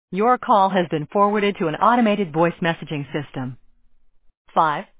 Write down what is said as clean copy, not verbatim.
Your call has been forwarded to an automated voice messaging system. 5